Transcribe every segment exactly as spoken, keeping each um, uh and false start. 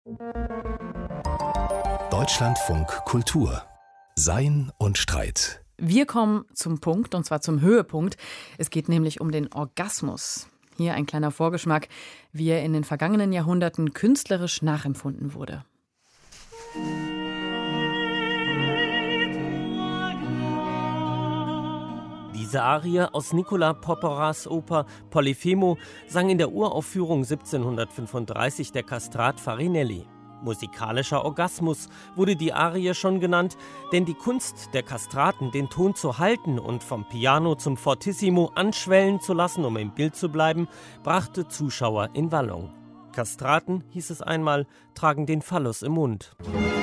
Deutschlandfunk Kultur. Sein und Streit. Wir kommen zum Punkt, und zwar zum Höhepunkt. Es geht nämlich um den Orgasmus. Hier ein kleiner Vorgeschmack, wie er in den vergangenen Jahrhunderten künstlerisch nachempfunden wurde. Diese Arie aus Nicolas Porporats Oper Polifemo sang in der Uraufführung siebzehnhundertfünfunddreißig der Kastrat Farinelli. Musikalischer Orgasmus wurde die Arie schon genannt, denn die Kunst der Kastraten, den Ton zu halten und vom Piano zum Fortissimo anschwellen zu lassen, um im Bild zu bleiben, brachte Zuschauer in Wallung. Kastraten, hieß es einmal, tragen den Phallus im Mund.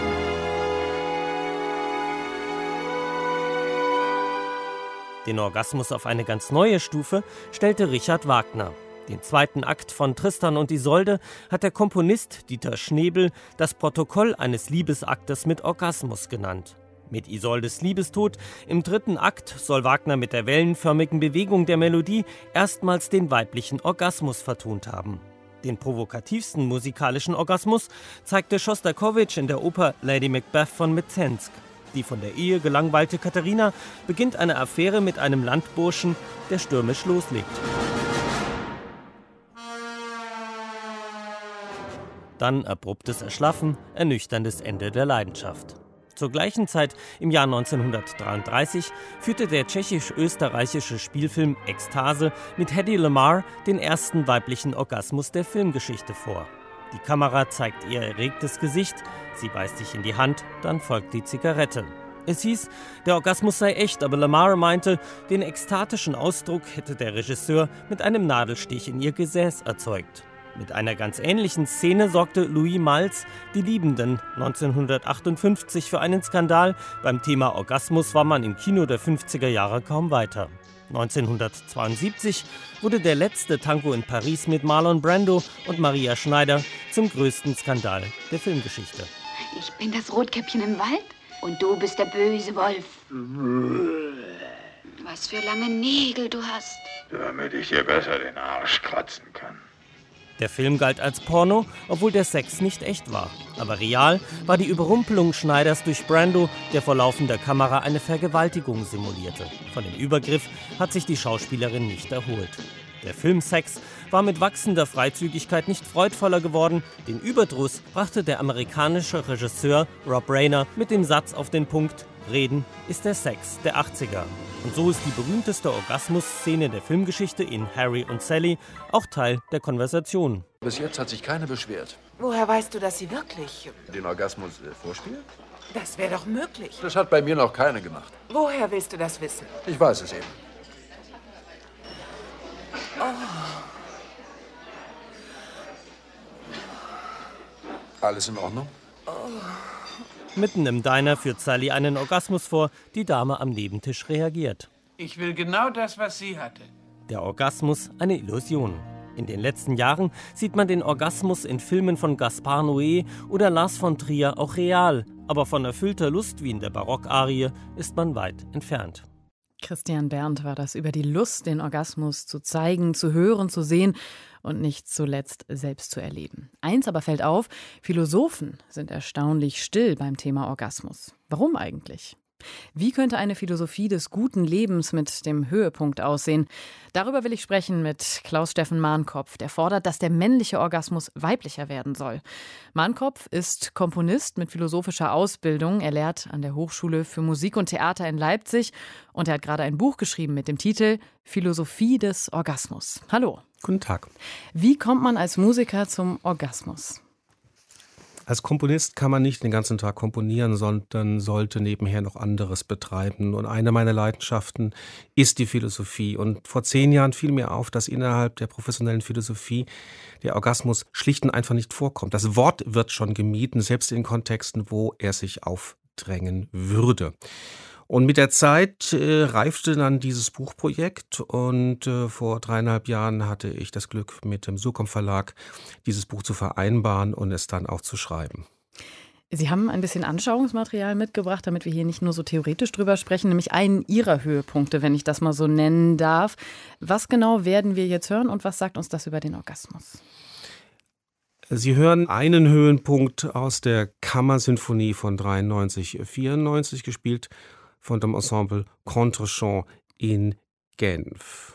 Den Orgasmus auf eine ganz neue Stufe stellte Richard Wagner. Den zweiten Akt von Tristan und Isolde hat der Komponist Dieter Schnebel das Protokoll eines Liebesaktes mit Orgasmus genannt. Mit Isoldes Liebestod im dritten Akt soll Wagner mit der wellenförmigen Bewegung der Melodie erstmals den weiblichen Orgasmus vertont haben. Den provokativsten musikalischen Orgasmus zeigte Schostakowitsch in der Oper Lady Macbeth von Mzensk. Die von der Ehe gelangweilte Katharina beginnt eine Affäre mit einem Landburschen, der stürmisch loslegt. Dann abruptes Erschlaffen, ernüchterndes Ende der Leidenschaft. Zur gleichen Zeit, im Jahr neunzehnhundertdreiunddreißig, führte der tschechisch-österreichische Spielfilm Ekstase mit Hedy Lamarr den ersten weiblichen Orgasmus der Filmgeschichte vor. Die Kamera zeigt ihr erregtes Gesicht, sie beißt sich in die Hand, dann folgt die Zigarette. Es hieß, der Orgasmus sei echt, aber Lamarr meinte, den ekstatischen Ausdruck hätte der Regisseur mit einem Nadelstich in ihr Gesäß erzeugt. Mit einer ganz ähnlichen Szene sorgte Louis Malz, Die Liebenden, neunzehnhundertachtundfünfzig für einen Skandal. Beim Thema Orgasmus war man im Kino der fünfziger Jahre kaum weiter. neunzehnhundertzweiundsiebzig wurde der letzte Tango in Paris mit Marlon Brando und Maria Schneider zum größten Skandal der Filmgeschichte. Ich bin das Rotkäppchen im Wald und du bist der böse Wolf. Was für lange Nägel du hast. Damit ich dir besser den Arsch kratzen kann. Der Film galt als Porno, obwohl der Sex nicht echt war. Aber real war die Überrumpelung Schneiders durch Brando, der vor laufender Kamera eine Vergewaltigung simulierte. Von dem Übergriff hat sich die Schauspielerin nicht erholt. Der Film Sex war mit wachsender Freizügigkeit nicht freudvoller geworden. Den Überdruss brachte der amerikanische Regisseur Rob Reiner mit dem Satz auf den Punkt: Reden ist der Sex der achtziger. Und so ist die berühmteste Orgasmus-Szene der Filmgeschichte in Harry und Sally auch Teil der Konversation. Bis jetzt hat sich keine beschwert. Woher weißt du, dass sie wirklich Den Orgasmus äh, vorspielt? Das wäre doch möglich. Das hat bei mir noch keine gemacht. Woher willst du das wissen? Ich weiß es eben. Oh. Alles in Ordnung? Oh. Mitten im Diner führt Sally einen Orgasmus vor, die Dame am Nebentisch reagiert. Ich will genau das, was sie hatte. Der Orgasmus eine Illusion. In den letzten Jahren sieht man den Orgasmus in Filmen von Gaspar Noé oder Lars von Trier auch real. Aber von erfüllter Lust wie in der Barockarie ist man weit entfernt. Christian Berndt war das über die Lust, den Orgasmus zu zeigen, zu hören, zu sehen und nicht zuletzt selbst zu erleben. Eins aber fällt auf, Philosophen sind erstaunlich still beim Thema Orgasmus. Warum eigentlich? Wie könnte eine Philosophie des guten Lebens mit dem Höhepunkt aussehen? Darüber will ich sprechen mit Klaus-Steffen Marnkopf, der fordert, dass der männliche Orgasmus weiblicher werden soll. Marnkopf ist Komponist mit philosophischer Ausbildung. Er lehrt an der Hochschule für Musik und Theater in Leipzig und er hat gerade ein Buch geschrieben mit dem Titel Philosophie des Orgasmus. Hallo. Guten Tag. Wie kommt man als Musiker zum Orgasmus? Als Komponist kann man nicht den ganzen Tag komponieren, sondern sollte nebenher noch anderes betreiben. Und eine meiner Leidenschaften ist die Philosophie. Und vor zehn Jahren fiel mir auf, dass innerhalb der professionellen Philosophie der Orgasmus schlicht und einfach nicht vorkommt. Das Wort wird schon gemieden, selbst in Kontexten, wo er sich aufdrängen würde. Und mit der Zeit äh, reifte dann dieses Buchprojekt und äh, vor dreieinhalb Jahren hatte ich das Glück, mit dem Surkamp Verlag dieses Buch zu vereinbaren und es dann auch zu schreiben. Sie haben ein bisschen Anschauungsmaterial mitgebracht, damit wir hier nicht nur so theoretisch drüber sprechen, nämlich einen Ihrer Höhepunkte, wenn ich das mal so nennen darf. Was genau werden wir jetzt hören und was sagt uns das über den Orgasmus? Sie hören einen Höhenpunkt aus der Kammersinfonie von dreiundneunzig vierundneunzig, gespielt von dem Ensemble Contrechamp in Genf.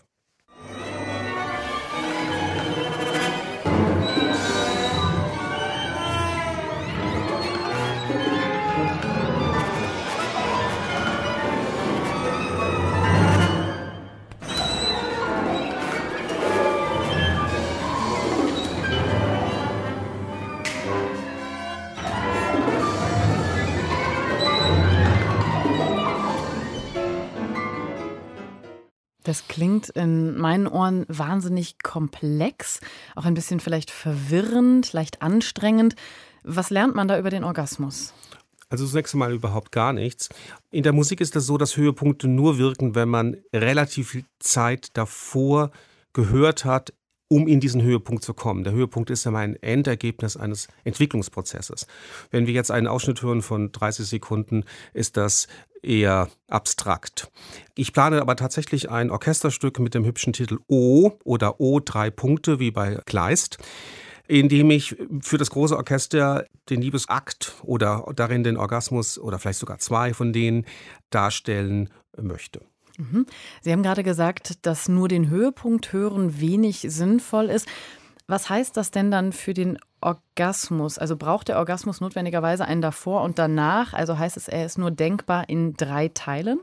Das klingt in meinen Ohren wahnsinnig komplex, auch ein bisschen vielleicht verwirrend, leicht anstrengend. Was lernt man da über den Orgasmus? Also zunächst einmal überhaupt gar nichts. In der Musik ist es so, dass Höhepunkte nur wirken, wenn man relativ viel Zeit davor gehört hat, um in diesen Höhepunkt zu kommen. Der Höhepunkt ist ja ein Endergebnis eines Entwicklungsprozesses. Wenn wir jetzt einen Ausschnitt hören von dreißig Sekunden, ist das eher abstrakt. Ich plane aber tatsächlich ein Orchesterstück mit dem hübschen Titel O oder O drei Punkte, wie bei Kleist, in dem ich für das große Orchester den Liebesakt oder darin den Orgasmus oder vielleicht sogar zwei von denen darstellen möchte. Sie haben gerade gesagt, dass nur den Höhepunkt hören wenig sinnvoll ist. Was heißt das denn dann für den Orgasmus? Also braucht der Orgasmus notwendigerweise einen davor und danach? Also heißt es, er ist nur denkbar in drei Teilen?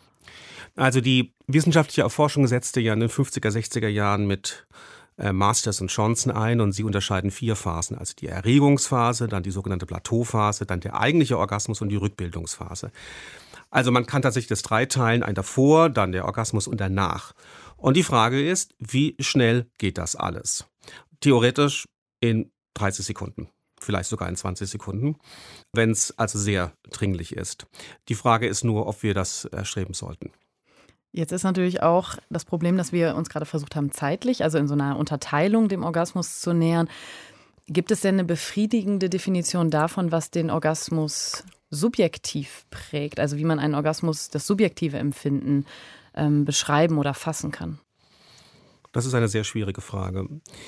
Also die wissenschaftliche Erforschung setzte ja in den fünfziger, sechziger Jahren mit äh, Masters und Johnson ein und sie unterscheiden vier Phasen. Also die Erregungsphase, dann die sogenannte Plateauphase, dann der eigentliche Orgasmus und die Rückbildungsphase. Also man kann tatsächlich das dreiteilen, ein davor, dann der Orgasmus und danach. Und die Frage ist, wie schnell geht das alles? Theoretisch in dreißig Sekunden, vielleicht sogar in zwanzig Sekunden, wenn es also sehr dringlich ist. Die Frage ist nur, ob wir das erstreben sollten. Jetzt ist natürlich auch das Problem, dass wir uns gerade versucht haben, zeitlich, also in so einer Unterteilung dem Orgasmus zu nähern. Gibt es denn eine befriedigende Definition davon, was den Orgasmus subjektiv prägt, also wie man einen Orgasmus, das subjektive Empfinden, ähm, beschreiben oder fassen kann? Das ist eine sehr schwierige Frage,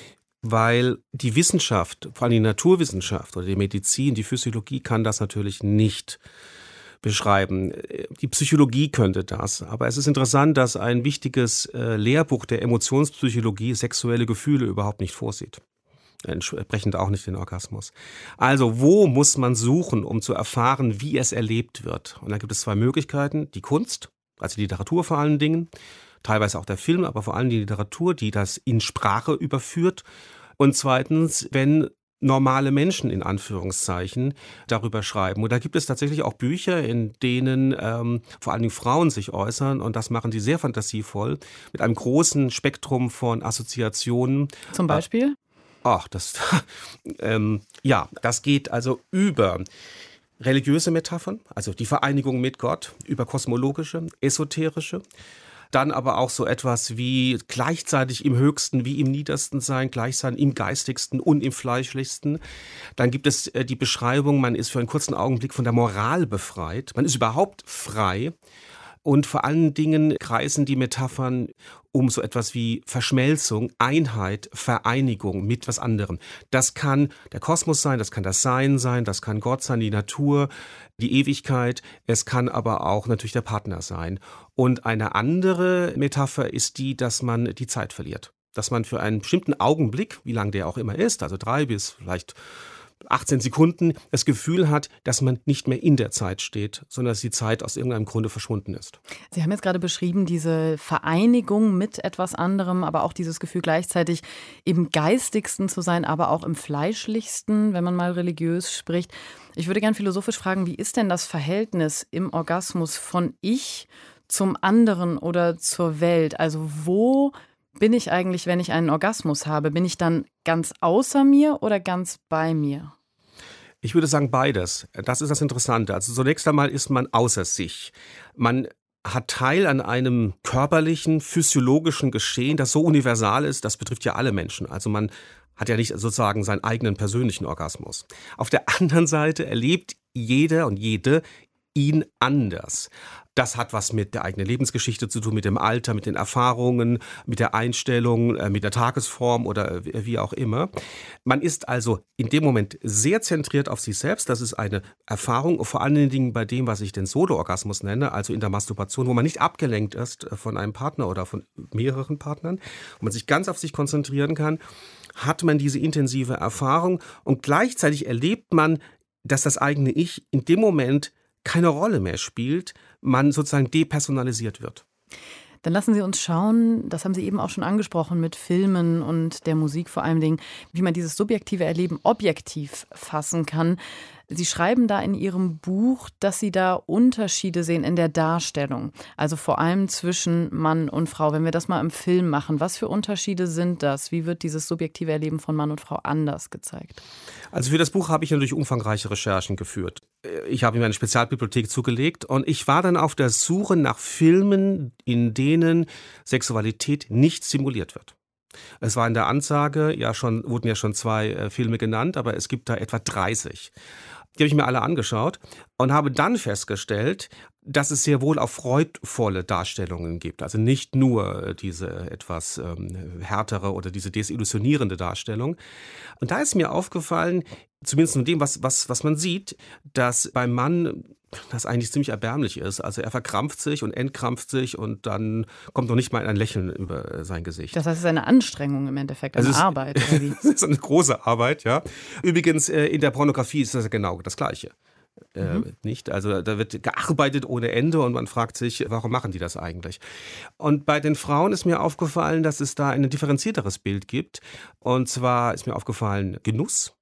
weil die Wissenschaft, vor allem die Naturwissenschaft oder die Medizin, die Physiologie kann das natürlich nicht beschreiben. Die Psychologie könnte das, aber es ist interessant, dass ein wichtiges äh, Lehrbuch der Emotionspsychologie sexuelle Gefühle überhaupt nicht vorsieht. Entsprechend auch nicht den Orgasmus. Also wo muss man suchen, um zu erfahren, wie es erlebt wird? Und da gibt es zwei Möglichkeiten. Die Kunst, also die Literatur vor allen Dingen, teilweise auch der Film, aber vor allem die Literatur, die das in Sprache überführt. Und zweitens, wenn normale Menschen in Anführungszeichen darüber schreiben. Und da gibt es tatsächlich auch Bücher, in denen ähm, vor allen Dingen Frauen sich äußern und das machen die sehr fantasievoll mit einem großen Spektrum von Assoziationen. Zum Beispiel? Ach, das, ähm, ja, das geht also über religiöse Metaphern, also die Vereinigung mit Gott, über kosmologische, esoterische, dann aber auch so etwas wie gleichzeitig im Höchsten wie im Niedersten sein, gleichzeitig im Geistigsten und im Fleischlichsten. Dann gibt es äh, die Beschreibung, man ist für einen kurzen Augenblick von der Moral befreit, man ist überhaupt frei. Und vor allen Dingen kreisen die Metaphern um so etwas wie Verschmelzung, Einheit, Vereinigung mit was anderem. Das kann der Kosmos sein, das kann das Sein sein, das kann Gott sein, die Natur, die Ewigkeit. Es kann aber auch natürlich der Partner sein. Und eine andere Metapher ist die, dass man die Zeit verliert. Dass man für einen bestimmten Augenblick, wie lang der auch immer ist, also drei bis vielleicht achtzehn Sekunden, das Gefühl hat, dass man nicht mehr in der Zeit steht, sondern dass die Zeit aus irgendeinem Grunde verschwunden ist. Sie haben jetzt gerade beschrieben, diese Vereinigung mit etwas anderem, aber auch dieses Gefühl gleichzeitig im Geistigsten zu sein, aber auch im Fleischlichsten, wenn man mal religiös spricht. Ich würde gern philosophisch fragen, wie ist denn das Verhältnis im Orgasmus von Ich zum anderen oder zur Welt? Also wo bin ich eigentlich, wenn ich einen Orgasmus habe? Bin ich dann ganz außer mir oder ganz bei mir? Ich würde sagen beides. Das ist das Interessante. Also zunächst einmal ist man außer sich. Man hat Teil an einem körperlichen, physiologischen Geschehen, das so universal ist, das betrifft ja alle Menschen. Also man hat ja nicht sozusagen seinen eigenen persönlichen Orgasmus. Auf der anderen Seite erlebt jeder und jede ihn anders. Das hat was mit der eigenen Lebensgeschichte zu tun, mit dem Alter, mit den Erfahrungen, mit der Einstellung, mit der Tagesform oder wie auch immer. Man ist also in dem Moment sehr zentriert auf sich selbst. Das ist eine Erfahrung, vor allen Dingen bei dem, was ich den Solo-Orgasmus nenne, also in der Masturbation, wo man nicht abgelenkt ist von einem Partner oder von mehreren Partnern, wo man sich ganz auf sich konzentrieren kann, hat man diese intensive Erfahrung und gleichzeitig erlebt man, dass das eigene Ich in dem Moment keine Rolle mehr spielt, man sozusagen depersonalisiert wird. Dann lassen Sie uns schauen, das haben Sie eben auch schon angesprochen mit Filmen und der Musik vor allen Dingen, wie man dieses subjektive Erleben objektiv fassen kann. Sie schreiben da in Ihrem Buch, dass Sie da Unterschiede sehen in der Darstellung, also vor allem zwischen Mann und Frau. Wenn wir das mal im Film machen, was für Unterschiede sind das? Wie wird dieses subjektive Erleben von Mann und Frau anders gezeigt? Also für das Buch habe ich natürlich umfangreiche Recherchen geführt. Ich habe mir eine Spezialbibliothek zugelegt und ich war dann auf der Suche nach Filmen, in denen Sexualität nicht simuliert wird. Es war in der Ansage, ja schon, wurden ja schon zwei äh, Filme genannt, aber es gibt da etwa dreißig. Die habe ich mir alle angeschaut und habe dann festgestellt, dass es sehr wohl auch freudvolle Darstellungen gibt. Also nicht nur diese etwas ähm, härtere oder diese desillusionierende Darstellung. Und da ist mir aufgefallen, zumindest von dem, was, was, was man sieht, dass beim Mann das eigentlich ziemlich erbärmlich ist. Also er verkrampft sich und entkrampft sich und dann kommt noch nicht mal ein Lächeln über sein Gesicht. Das heißt, es ist eine Anstrengung im Endeffekt, eine also Arbeit. Es, oder wie? Es ist eine große Arbeit, ja. Übrigens, in der Pornografie ist das genau das Gleiche. Mhm. Äh, nicht? Also da wird gearbeitet ohne Ende und man fragt sich, warum machen die das eigentlich? Und bei den Frauen ist mir aufgefallen, dass es da ein differenzierteres Bild gibt. Und zwar ist mir aufgefallen Genuss,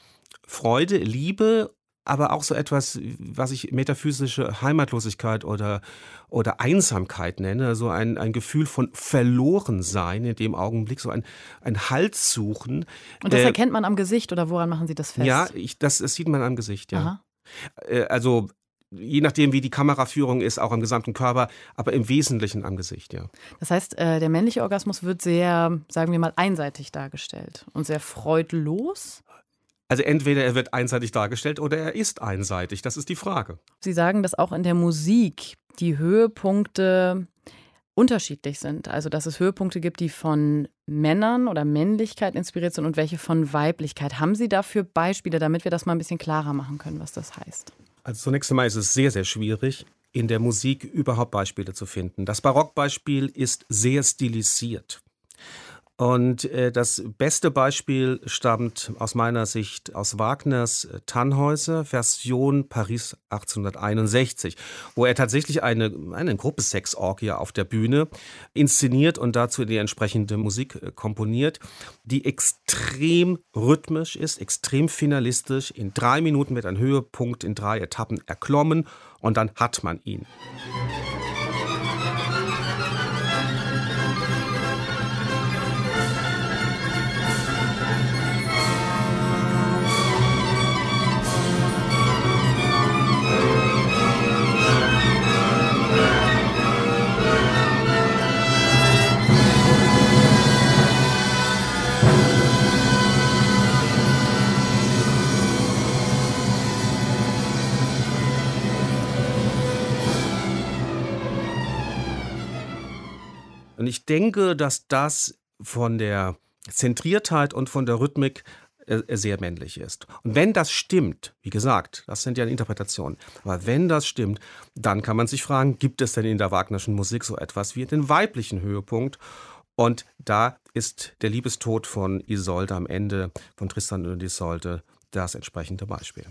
Freude, Liebe, aber auch so etwas, was ich metaphysische Heimatlosigkeit oder, oder Einsamkeit nenne, so ein, ein Gefühl von Verlorensein in dem Augenblick, so ein, ein Haltsuchen. Und das äh, erkennt man am Gesicht oder woran machen Sie das fest? Ja, ich, das, das sieht man am Gesicht, ja. Aha. Äh, also je nachdem, wie die Kameraführung ist, auch am gesamten Körper, aber im Wesentlichen am Gesicht, ja. Das heißt, äh, der männliche Orgasmus wird sehr, sagen wir mal, einseitig dargestellt und sehr freudlos? Also entweder er wird einseitig dargestellt oder er ist einseitig. Das ist die Frage. Sie sagen, dass auch in der Musik die Höhepunkte unterschiedlich sind. Also dass es Höhepunkte gibt, die von Männern oder Männlichkeit inspiriert sind und welche von Weiblichkeit. Haben Sie dafür Beispiele, damit wir das mal ein bisschen klarer machen können, was das heißt? Also zunächst einmal ist es sehr, sehr schwierig, in der Musik überhaupt Beispiele zu finden. Das Barockbeispiel ist sehr stilisiert. Und äh, das beste Beispiel stammt aus meiner Sicht aus Wagners Tannhäuser, Version Paris achtzehnhunderteinundsechzig, wo er tatsächlich eine, eine Gruppensexorgie auf der Bühne inszeniert und dazu die entsprechende Musik äh, komponiert, die extrem rhythmisch ist, extrem finalistisch. In drei Minuten wird ein Höhepunkt in drei Etappen erklommen und dann hat man ihn. Und ich denke, dass das von der Zentriertheit und von der Rhythmik sehr männlich ist. Und wenn das stimmt, wie gesagt, das sind ja Interpretationen, aber wenn das stimmt, dann kann man sich fragen, gibt es denn in der Wagnerschen Musik so etwas wie den weiblichen Höhepunkt? Und da ist der Liebestod von Isolde am Ende von Tristan und Isolde das entsprechende Beispiel.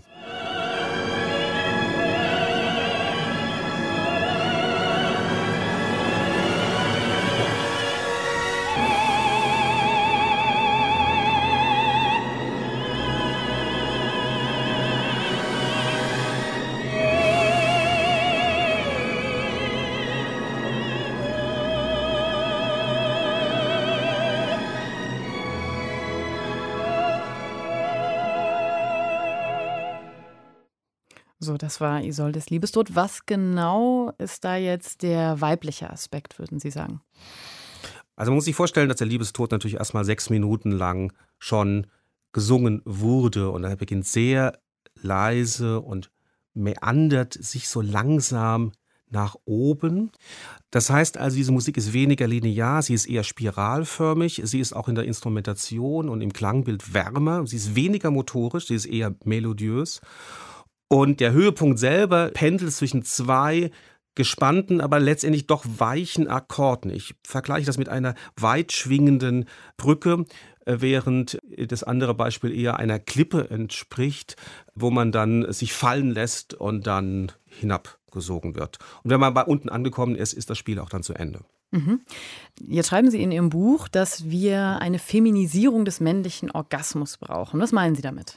So, das war Isoldes Liebestod. Was genau ist da jetzt der weibliche Aspekt, würden Sie sagen? Also man muss sich vorstellen, dass der Liebestod natürlich erstmal sechs Minuten lang schon gesungen wurde und er beginnt sehr leise und meandert sich so langsam nach oben. Das heißt also, diese Musik ist weniger linear, sie ist eher spiralförmig, sie ist auch in der Instrumentation und im Klangbild wärmer, sie ist weniger motorisch, sie ist eher melodiös. Und der Höhepunkt selber pendelt zwischen zwei gespannten, aber letztendlich doch weichen Akkorden. Ich vergleiche das mit einer weit schwingenden Brücke, während das andere Beispiel eher einer Klippe entspricht, wo man dann sich fallen lässt und dann hinabgesogen wird. Und wenn man bei unten angekommen ist, ist das Spiel auch dann zu Ende. Mhm. Jetzt schreiben Sie in Ihrem Buch, dass wir eine Feminisierung des männlichen Orgasmus brauchen. Was meinen Sie damit?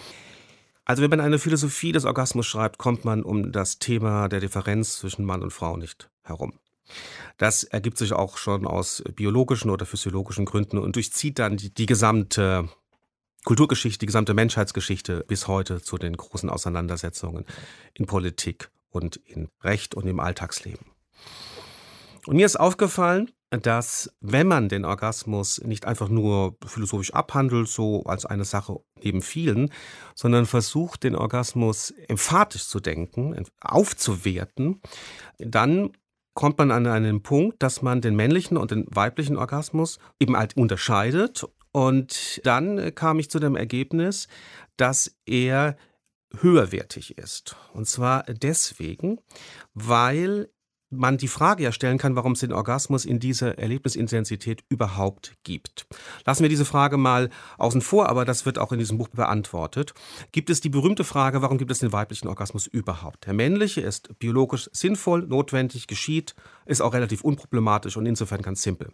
Also wenn man eine Philosophie des Orgasmus schreibt, kommt man um das Thema der Differenz zwischen Mann und Frau nicht herum. Das ergibt sich auch schon aus biologischen oder physiologischen Gründen und durchzieht dann die, die gesamte Kulturgeschichte, die gesamte Menschheitsgeschichte bis heute zu den großen Auseinandersetzungen in Politik und in Recht und im Alltagsleben. Und mir ist aufgefallen, dass wenn man den Orgasmus nicht einfach nur philosophisch abhandelt, so als eine Sache neben vielen, sondern versucht, den Orgasmus emphatisch zu denken, aufzuwerten, dann kommt man an einen Punkt, dass man den männlichen und den weiblichen Orgasmus eben halt unterscheidet. Und dann kam ich zu dem Ergebnis, dass er höherwertig ist. Und zwar deswegen, weil man die Frage ja stellen kann, warum es den Orgasmus in dieser Erlebnisintensität überhaupt gibt. Lassen wir diese Frage mal außen vor, aber das wird auch in diesem Buch beantwortet. Gibt es die berühmte Frage, warum gibt es den weiblichen Orgasmus überhaupt? Der männliche ist biologisch sinnvoll, notwendig, geschieht, ist auch relativ unproblematisch und insofern ganz simpel.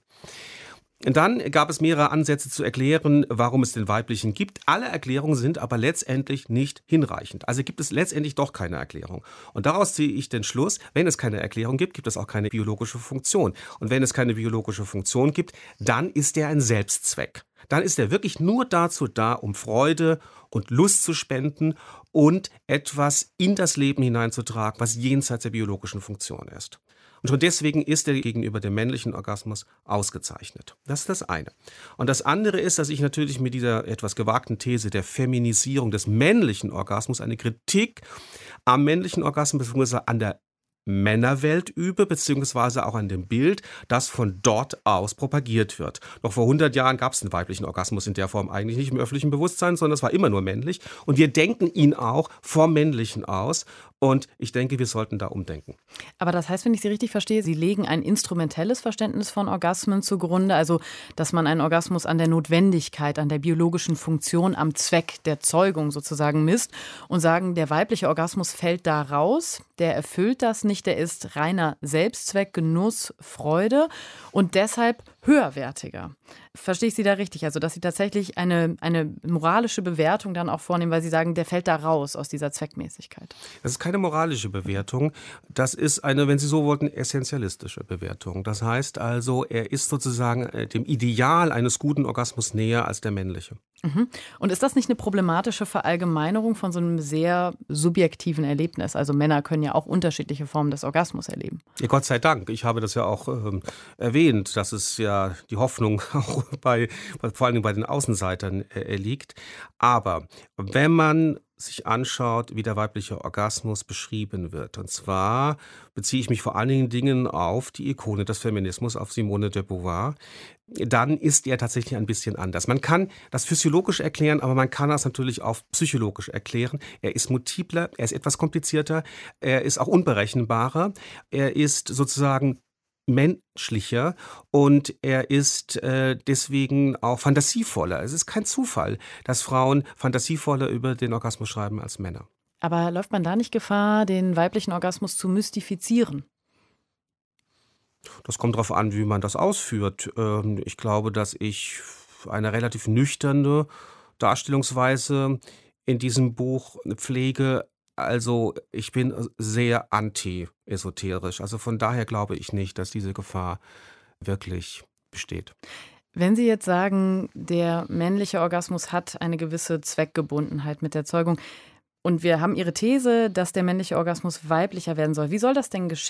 Und dann gab es mehrere Ansätze zu erklären, warum es den weiblichen gibt. Alle Erklärungen sind aber letztendlich nicht hinreichend. Also gibt es letztendlich doch keine Erklärung. Und daraus ziehe ich den Schluss, wenn es keine Erklärung gibt, gibt es auch keine biologische Funktion. Und wenn es keine biologische Funktion gibt, dann ist er ein Selbstzweck. Dann ist er wirklich nur dazu da, um Freude und Lust zu spenden und etwas in das Leben hineinzutragen, was jenseits der biologischen Funktion ist. Und schon deswegen ist er gegenüber dem männlichen Orgasmus ausgezeichnet. Das ist das eine. Und das andere ist, dass ich natürlich mit dieser etwas gewagten These der Feminisierung des männlichen Orgasmus eine Kritik am männlichen Orgasmus bzw. an der Männerwelt übe, beziehungsweise auch an dem Bild, das von dort aus propagiert wird. Noch vor hundert Jahren gab es den weiblichen Orgasmus in der Form eigentlich nicht im öffentlichen Bewusstsein, sondern es war immer nur männlich. Und wir denken ihn auch vom Männlichen aus. Und ich denke, wir sollten da umdenken. Aber das heißt, wenn ich Sie richtig verstehe, Sie legen ein instrumentelles Verständnis von Orgasmen zugrunde, also dass man einen Orgasmus an der Notwendigkeit, an der biologischen Funktion, am Zweck der Zeugung sozusagen misst und sagen, der weibliche Orgasmus fällt da raus, der erfüllt das nicht, der ist reiner Selbstzweck, Genuss, Freude und deshalb höherwertiger. Verstehe ich Sie da richtig? Also, dass Sie tatsächlich eine, eine moralische Bewertung dann auch vornehmen, weil Sie sagen, der fällt da raus aus dieser Zweckmäßigkeit. Das ist keine moralische Bewertung. Das ist eine, wenn Sie so wollten, essentialistische Bewertung. Das heißt also, er ist sozusagen dem Ideal eines guten Orgasmus näher als der männliche. Mhm. Und ist das nicht eine problematische Verallgemeinerung von so einem sehr subjektiven Erlebnis? Also Männer können ja auch unterschiedliche Formen des Orgasmus erleben. Ja, Gott sei Dank. Ich habe das ja auch ähm, erwähnt, dass es ja die Hoffnung auch bei, vor allem bei den Außenseitern äh, liegt. Aber wenn man sich anschaut, wie der weibliche Orgasmus beschrieben wird. Und zwar beziehe ich mich vor allen Dingen auf die Ikone des Feminismus, auf Simone de Beauvoir. Dann ist er tatsächlich ein bisschen anders. Man kann das physiologisch erklären, aber man kann das natürlich auch psychologisch erklären. Er ist multipler, er ist etwas komplizierter, er ist auch unberechenbarer, er ist sozusagen menschlicher und er ist äh, deswegen auch fantasievoller. Es ist kein Zufall, dass Frauen fantasievoller über den Orgasmus schreiben als Männer. Aber läuft man da nicht Gefahr, den weiblichen Orgasmus zu mystifizieren? Das kommt darauf an, wie man das ausführt. Ähm, ich glaube, dass ich eine relativ nüchterne Darstellungsweise in diesem Buch pflege. Also ich bin sehr anti-esoterisch. Also von daher glaube ich nicht, dass diese Gefahr wirklich besteht. Wenn Sie jetzt sagen, der männliche Orgasmus hat eine gewisse Zweckgebundenheit mit der Zeugung und wir haben Ihre These, dass der männliche Orgasmus weiblicher werden soll. Wie soll das denn geschehen?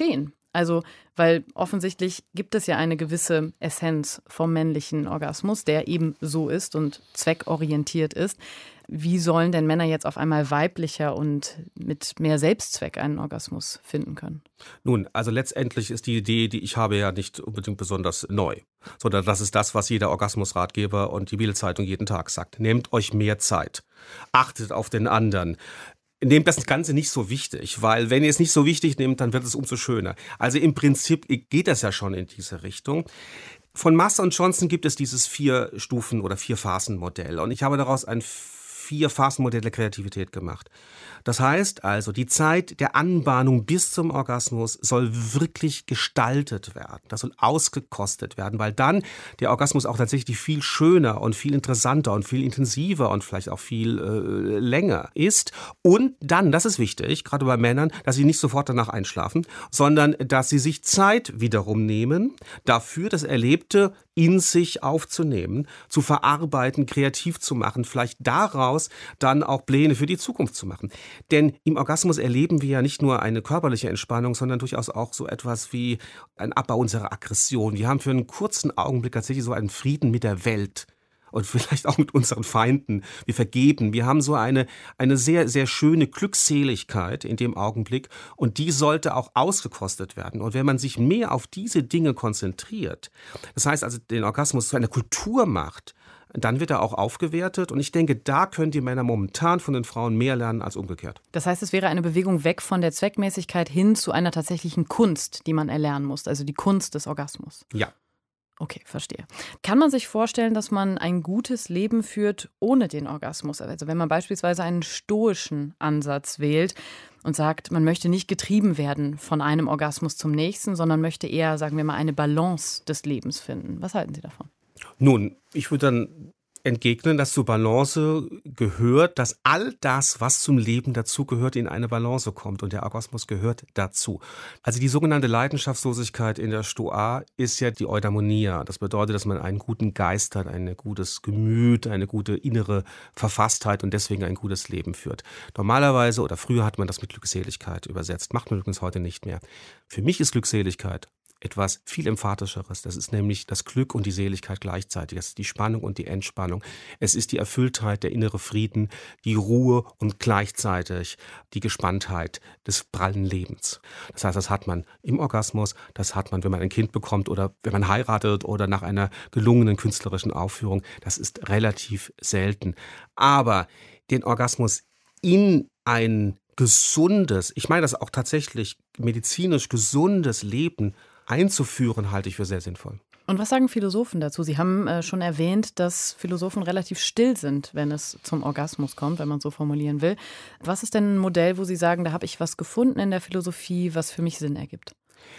Also, weil offensichtlich gibt es ja eine gewisse Essenz vom männlichen Orgasmus, der eben so ist und zweckorientiert ist. Wie sollen denn Männer jetzt auf einmal weiblicher und mit mehr Selbstzweck einen Orgasmus finden können? Nun, also letztendlich ist die Idee, die ich habe, ja nicht unbedingt besonders neu, sondern das ist das, was jeder Orgasmusratgeber und die Bild-Zeitung jeden Tag sagt. Nehmt euch mehr Zeit, achtet auf den anderen. Nehmt das Ganze nicht so wichtig, weil wenn ihr es nicht so wichtig nehmt, dann wird es umso schöner. Also im Prinzip geht das ja schon in diese Richtung. Von Master und Johnson gibt es dieses Vier-Stufen- oder Vier-Phasen-Modell und ich habe daraus ein Vier-Phasen-Modell der Kreativität gemacht. Das heißt also, die Zeit der Anbahnung bis zum Orgasmus soll wirklich gestaltet werden. Das soll ausgekostet werden, weil dann der Orgasmus auch tatsächlich viel schöner und viel interessanter und viel intensiver und vielleicht auch viel äh, länger ist. Und dann, das ist wichtig, gerade bei Männern, dass sie nicht sofort danach einschlafen, sondern dass sie sich Zeit wiederum nehmen, dafür das Erlebte in sich aufzunehmen, zu verarbeiten, kreativ zu machen, vielleicht daraus dann auch Pläne für die Zukunft zu machen. Denn im Orgasmus erleben wir ja nicht nur eine körperliche Entspannung, sondern durchaus auch so etwas wie ein Abbau unserer Aggression. Wir haben für einen kurzen Augenblick tatsächlich so einen Frieden mit der Welt und vielleicht auch mit unseren Feinden. Wir vergeben. Wir haben so eine, eine sehr, sehr schöne Glückseligkeit in dem Augenblick und die sollte auch ausgekostet werden. Und wenn man sich mehr auf diese Dinge konzentriert, das heißt also den Orgasmus zu einer Kultur macht, dann wird er auch aufgewertet. Und ich denke, da können die Männer momentan von den Frauen mehr lernen als umgekehrt. Das heißt, es wäre eine Bewegung weg von der Zweckmäßigkeit hin zu einer tatsächlichen Kunst, die man erlernen muss. Also die Kunst des Orgasmus. Ja. Okay, verstehe. Kann man sich vorstellen, dass man ein gutes Leben führt ohne den Orgasmus? Also wenn man beispielsweise einen stoischen Ansatz wählt und sagt, man möchte nicht getrieben werden von einem Orgasmus zum nächsten, sondern möchte eher, sagen wir mal, eine Balance des Lebens finden. Was halten Sie davon? Nun, ich würde dann entgegnen, dass zur Balance gehört, dass all das, was zum Leben dazugehört, in eine Balance kommt. Und der Orgasmus gehört dazu. Also die sogenannte Leidenschaftslosigkeit in der Stoa ist ja die Eudaimonia. Das bedeutet, dass man einen guten Geist hat, ein gutes Gemüt, eine gute innere Verfasstheit und deswegen ein gutes Leben führt. Normalerweise oder früher hat man das mit Glückseligkeit übersetzt, macht man übrigens heute nicht mehr. Für mich ist Glückseligkeit etwas viel Emphatischeres. Das ist nämlich das Glück und die Seligkeit gleichzeitig. Das ist die Spannung und die Entspannung. Es ist die Erfülltheit, der innere Frieden, die Ruhe und gleichzeitig die Gespanntheit des prallen Lebens. Das heißt, das hat man im Orgasmus, das hat man, wenn man ein Kind bekommt oder wenn man heiratet oder nach einer gelungenen künstlerischen Aufführung. Das ist relativ selten. Aber den Orgasmus in ein gesundes, ich meine das auch tatsächlich medizinisch gesundes Leben einzuführen, halte ich für sehr sinnvoll. Und was sagen Philosophen dazu? Sie haben äh, schon erwähnt, dass Philosophen relativ still sind, wenn es zum Orgasmus kommt, wenn man es so formulieren will. Was ist denn ein Modell, wo Sie sagen, da habe ich was gefunden in der Philosophie, was für mich Sinn ergibt?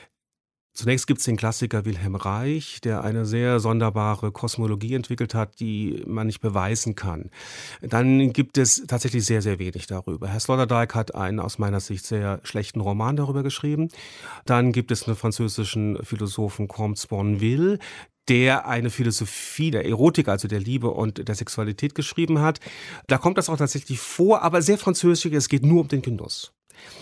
Zunächst gibt es den Klassiker Wilhelm Reich, der eine sehr sonderbare Kosmologie entwickelt hat, die man nicht beweisen kann. Dann gibt es tatsächlich sehr, sehr wenig darüber. Herr Sloterdijk hat einen aus meiner Sicht sehr schlechten Roman darüber geschrieben. Dann gibt es einen französischen Philosophen, Comte Sponville, der eine Philosophie der Erotik, also der Liebe und der Sexualität geschrieben hat. Da kommt das auch tatsächlich vor, aber sehr französisch, es geht nur um den Genuss.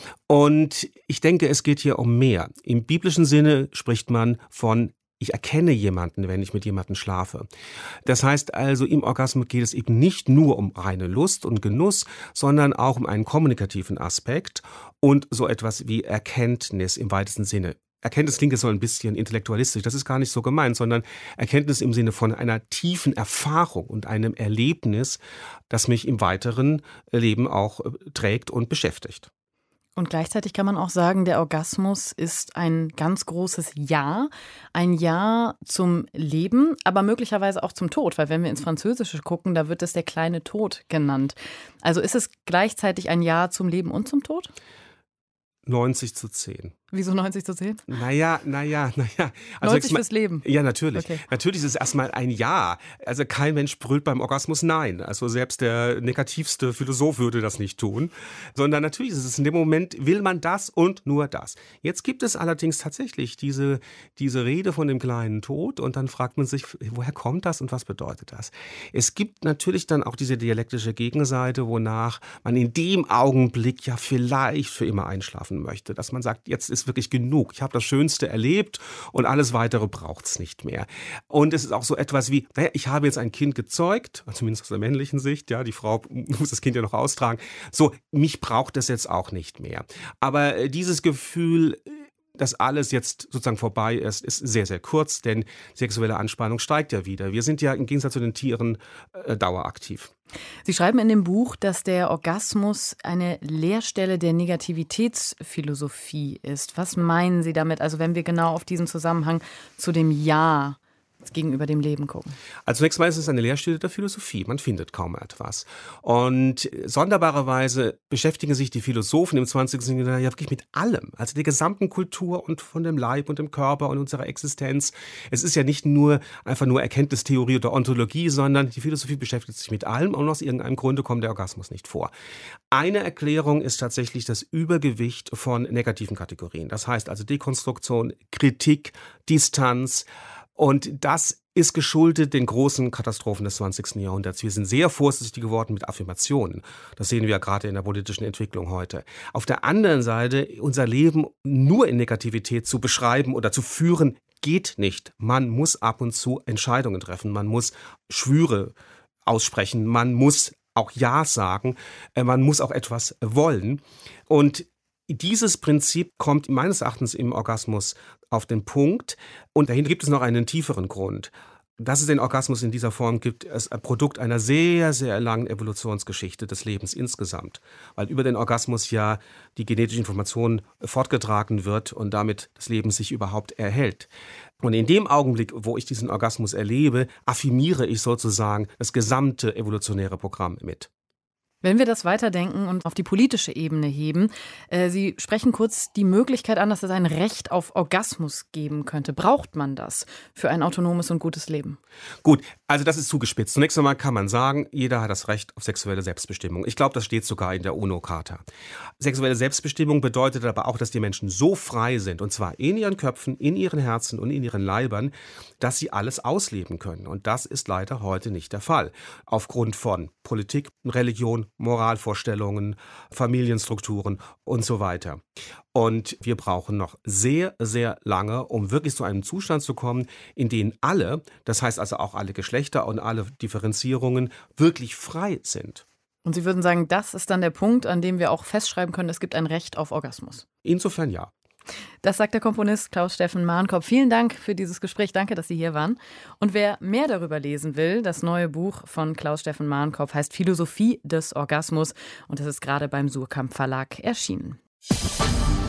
Und ich denke, es geht hier um mehr. Im biblischen Sinne spricht man von ich erkenne jemanden, wenn ich mit jemandem schlafe. Das heißt also, im Orgasmus geht es eben nicht nur um reine Lust und Genuss, sondern auch um einen kommunikativen Aspekt und so etwas wie Erkenntnis im weitesten Sinne. Erkenntnis klingt jetzt so ein bisschen intellektualistisch, das ist gar nicht so gemeint, sondern Erkenntnis im Sinne von einer tiefen Erfahrung und einem Erlebnis, das mich im weiteren Leben auch trägt und beschäftigt. Und gleichzeitig kann man auch sagen, der Orgasmus ist ein ganz großes Ja, ein Ja zum Leben, aber möglicherweise auch zum Tod, weil wenn wir ins Französische gucken, da wird es der kleine Tod genannt. Also ist es gleichzeitig ein Ja zum Leben und zum Tod? neunzig zu zehn. Wieso neunzig zu zehn? Naja, naja, naja. Also neunzig fürs Leben? Ja, natürlich. Okay. Natürlich ist es erstmal ein Ja. Also kein Mensch brüllt beim Orgasmus Nein. Also selbst der negativste Philosoph würde das nicht tun. Sondern natürlich ist es in dem Moment, will man das und nur das. Jetzt gibt es allerdings tatsächlich diese, diese Rede von dem kleinen Tod und dann fragt man sich, woher kommt das und was bedeutet das? Es gibt natürlich dann auch diese dialektische Gegenseite, wonach man in dem Augenblick ja vielleicht für immer einschlafen möchte. Dass man sagt, jetzt ist ist wirklich genug. Ich habe das Schönste erlebt und alles Weitere braucht es nicht mehr. Und es ist auch so etwas wie, naja, ich habe jetzt ein Kind gezeugt, zumindest aus der männlichen Sicht, ja, die Frau muss das Kind ja noch austragen. So, mich braucht es jetzt auch nicht mehr. Aber äh, dieses Gefühl, dass alles jetzt sozusagen vorbei ist, ist sehr, sehr kurz, denn sexuelle Anspannung steigt ja wieder. Wir sind ja im Gegensatz zu den Tieren äh, daueraktiv. Sie schreiben in dem Buch, dass der Orgasmus eine Leerstelle der Negativitätsphilosophie ist. Was meinen Sie damit? Also wenn wir genau auf diesen Zusammenhang zu dem Ja gegenüber dem Leben gucken. Also zunächst mal ist es eine Leerstelle der Philosophie. Man findet kaum etwas. Und sonderbarerweise beschäftigen sich die Philosophen im zwanzigsten Jahrhundert ja wirklich mit allem. Also der gesamten Kultur und von dem Leib und dem Körper und unserer Existenz. Es ist ja nicht nur einfach nur Erkenntnistheorie oder Ontologie, sondern die Philosophie beschäftigt sich mit allem und aus irgendeinem Grunde kommt der Orgasmus nicht vor. Eine Erklärung ist tatsächlich das Übergewicht von negativen Kategorien. Das heißt also Dekonstruktion, Kritik, Distanz. Und das ist geschuldet den großen Katastrophen des zwanzigsten Jahrhunderts. Wir sind sehr vorsichtig geworden mit Affirmationen. Das sehen wir ja gerade in der politischen Entwicklung heute. Auf der anderen Seite, unser Leben nur in Negativität zu beschreiben oder zu führen, geht nicht. Man muss ab und zu Entscheidungen treffen. Man muss Schwüre aussprechen. Man muss auch Ja sagen. Man muss auch etwas wollen. Und dieses Prinzip kommt meines Erachtens im Orgasmus auf den Punkt. Und dahinter gibt es noch einen tieferen Grund. Dass es den Orgasmus in dieser Form gibt, ist ein Produkt einer sehr, sehr langen Evolutionsgeschichte des Lebens insgesamt. Weil über den Orgasmus ja die genetische Information fortgetragen wird und damit das Leben sich überhaupt erhält. Und in dem Augenblick, wo ich diesen Orgasmus erlebe, affirmiere ich sozusagen das gesamte evolutionäre Programm mit. Wenn wir das weiterdenken und auf die politische Ebene heben, äh, Sie sprechen kurz die Möglichkeit an, dass es ein Recht auf Orgasmus geben könnte. Braucht man das für ein autonomes und gutes Leben? Gut, also das ist zugespitzt. Zunächst einmal kann man sagen, jeder hat das Recht auf sexuelle Selbstbestimmung. Ich glaube, das steht sogar in der UNO-Charta. Sexuelle Selbstbestimmung bedeutet aber auch, dass die Menschen so frei sind, und zwar in ihren Köpfen, in ihren Herzen und in ihren Leibern, dass sie alles ausleben können. Und das ist leider heute nicht der Fall. Aufgrund von Politik, Religion, Moralvorstellungen, Familienstrukturen und so weiter. Und wir brauchen noch sehr, sehr lange, um wirklich zu einem Zustand zu kommen, in dem alle, das heißt also auch alle Geschlechter und alle Differenzierungen, wirklich frei sind. Und Sie würden sagen, das ist dann der Punkt, an dem wir auch festschreiben können, es gibt ein Recht auf Orgasmus? Insofern ja. Das sagt der Komponist Klaus-Steffen Marnkopf. Vielen Dank für dieses Gespräch. Danke, dass Sie hier waren. Und wer mehr darüber lesen will, das neue Buch von Klaus-Steffen Marnkopf heißt Philosophie des Orgasmus und es ist gerade beim Suhrkamp Verlag erschienen.